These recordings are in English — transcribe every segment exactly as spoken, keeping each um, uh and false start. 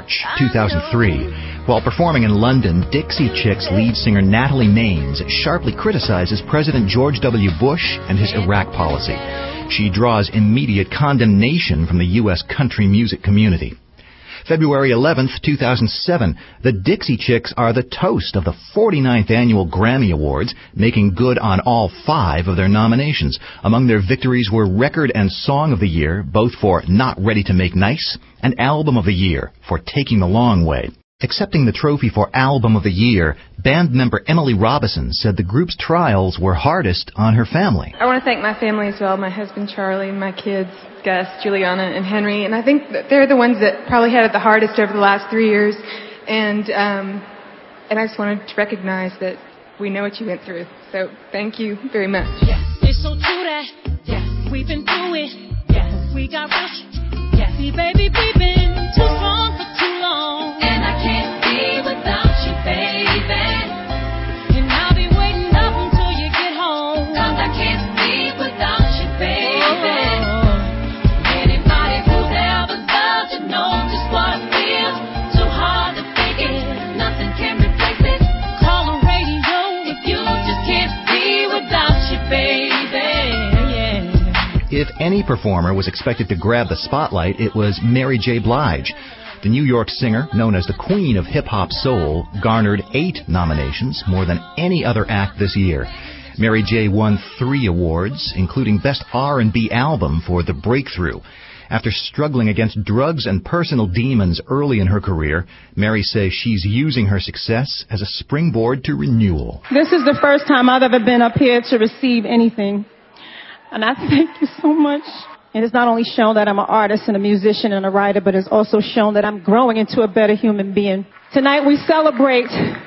March two thousand three. While performing in London, Dixie Chicks lead singer Natalie Maines sharply criticizes President George W. Bush and his Iraq policy. She draws immediate condemnation from the U S country music community. February eleventh, two thousand seven, the Dixie Chicks are the toast of the forty-ninth Annual Grammy Awards, making good on all five of their nominations. Among their victories were Record and Song of the Year, both for Not Ready to Make Nice, and Album of the Year for Taking the Long Way. Accepting the trophy for Album of the Year, band member Emily Robison said the group's trials were hardest on her family. I want to thank my family as well, my husband Charlie, my kids, Gus, Juliana, and Henry. And I think that they're the ones that probably had it the hardest over the last three years. And um, and I just wanted to recognize that we know what you went through. So thank you very much. Yeah. It's so true that yeah. we've been through it. Yeah. We got rich. Yeah. See, baby, we've been too strong for too long. And I can't be without you, baby. And I'll be waiting up until you get home. Cause I can't be without you, baby. Oh. Anybody who's ever loved you knows just what I feel. Too hard to fake it. Nothing can replace it. Call the radio if you just can't be without you, baby. Yeah. If any performer was expected to grab the spotlight, it was Mary J. Blige. The New York singer, known as the Queen of Hip-Hop Soul, garnered eight nominations, more than any other act this year. Mary J. won three awards, including Best R and B Album for The Breakthrough. After struggling against drugs and personal demons early in her career, Mary says she's using her success as a springboard to renewal. This is the first time I've ever been up here to receive anything, and I thank you so much. It has not only shown that I'm an artist and a musician and a writer, but it's also shown that I'm growing into a better human being. Tonight we celebrate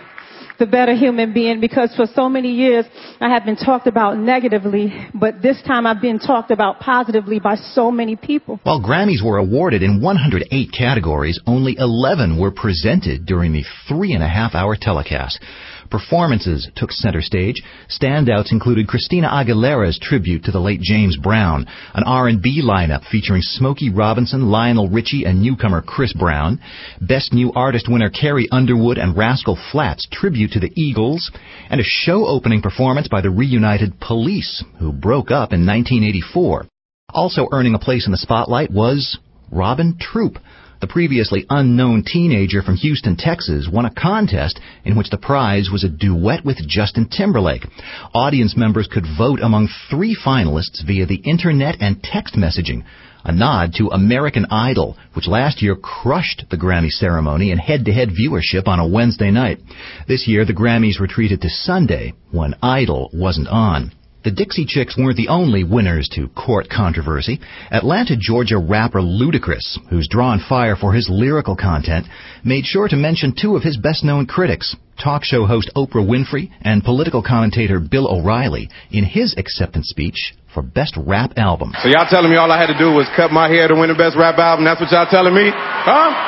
the better human being because for so many years I have been talked about negatively, but this time I've been talked about positively by so many people. While Grammys were awarded in one hundred eight categories, only eleven were presented during the three and a half hour telecast. Performances took center stage. Standouts included Christina Aguilera's tribute to the late James Brown, an R and B lineup featuring Smokey Robinson, Lionel Richie, and newcomer Chris Brown, Best New Artist winner Carrie Underwood and Rascal Flatts' tribute to the Eagles, and a show-opening performance by the reunited Police, who broke up in nineteen eighty-four. Also earning a place in the spotlight was Robin Troop. The previously unknown teenager from Houston, Texas, won a contest in which the prize was a duet with Justin Timberlake. Audience members could vote among three finalists via the internet and text messaging, a nod to American Idol, which last year crushed the Grammy ceremony in head-to-head viewership on a Wednesday night. This year, the Grammys retreated to Sunday, when Idol wasn't on. The Dixie Chicks weren't the only winners to court controversy. Atlanta, Georgia rapper Ludacris, who's drawn fire for his lyrical content, made sure to mention two of his best-known critics, talk show host Oprah Winfrey and political commentator Bill O'Reilly, in his acceptance speech for Best Rap Album. So y'all telling me all I had to do was cut my hair to win the Best Rap Album? That's what y'all telling me? Huh?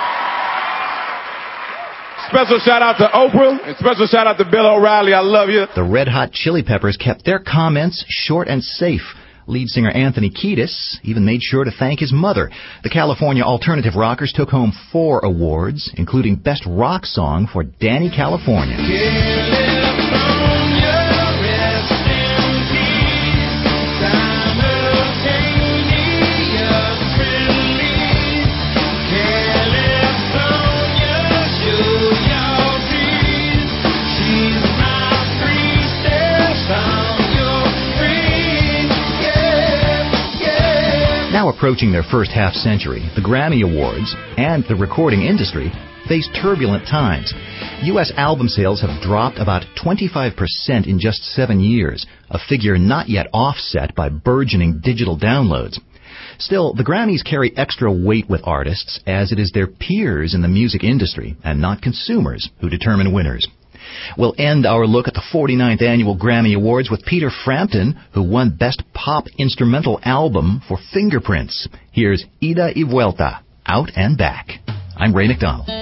Special shout out to Oprah and special shout out to Bill O'Reilly. I love you. The Red Hot Chili Peppers kept their comments short and safe. Lead singer Anthony Kiedis even made sure to thank his mother. The California alternative rockers took home four awards, including Best Rock Song for Danny California. Now approaching their first half century, the Grammy Awards and the recording industry face turbulent times. U S album sales have dropped about twenty-five percent in just seven years, a figure not yet offset by burgeoning digital downloads. Still, the Grammys carry extra weight with artists, as it is their peers in the music industry and not consumers who determine winners. We'll end our look at the forty-ninth Annual Grammy Awards with Peter Frampton, who won Best Pop Instrumental Album for Fingerprints. Here's Ida y Vuelta, Out and Back. I'm Ray McDonald.